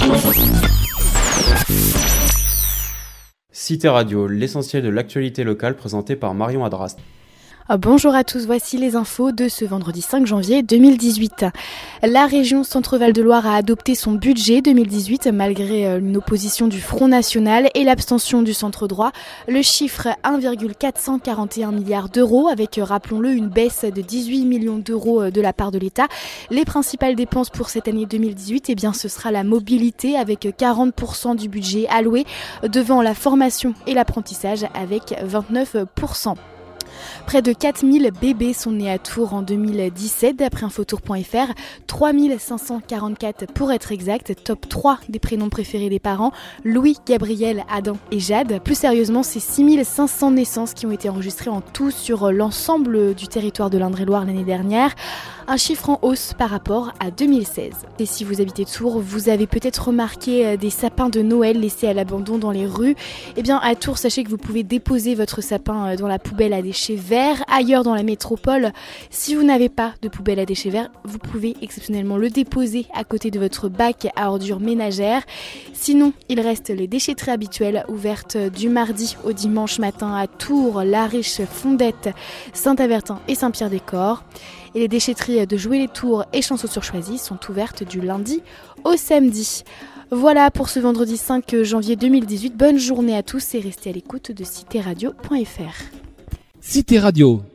Cité Radio, l'essentiel de l'actualité locale présenté par Marion Adrast. Bonjour à tous, voici les infos de ce vendredi 5 janvier 2018. La région Centre-Val de Loire a adopté son budget 2018 malgré une opposition du Front National et l'abstention du Centre Droit. Le chiffre 1,441 milliard d'euros avec, rappelons-le, une baisse de 18 millions d'euros de la part de l'État. Les principales dépenses pour cette année 2018, ce sera la mobilité avec 40% du budget alloué devant la formation et l'apprentissage avec 29%. Près de 4000 bébés sont nés à Tours en 2017 d'après infotour.fr, 3544 pour être exact, top 3 des prénoms préférés des parents, Louis, Gabriel, Adam et Jade. Plus sérieusement, c'est 6500 naissances qui ont été enregistrées en tout sur l'ensemble du territoire de l'Indre-et-Loire l'année dernière, un chiffre en hausse par rapport à 2016. Et si vous habitez Tours, vous avez peut-être remarqué des sapins de Noël laissés à l'abandon dans les rues. À Tours, sachez que vous pouvez déposer votre sapin dans la poubelle à déchets verts. Ailleurs dans la métropole, si vous n'avez pas de poubelle à déchets verts, vous pouvez exceptionnellement le déposer à côté de votre bac à ordures ménagères. Sinon, il reste les déchetteries habituelles ouvertes du mardi au dimanche matin à Tours, La Riche, Fondette, Saint-Avertin et Saint-Pierre-des-Corps. Et les déchetteries de Joué-les-Tours et Chanceau-sur-Choisy sont ouvertes du lundi au samedi. Voilà pour ce vendredi 5 janvier 2018. Bonne journée à tous et restez à l'écoute de citéradio.fr. Cité Radio,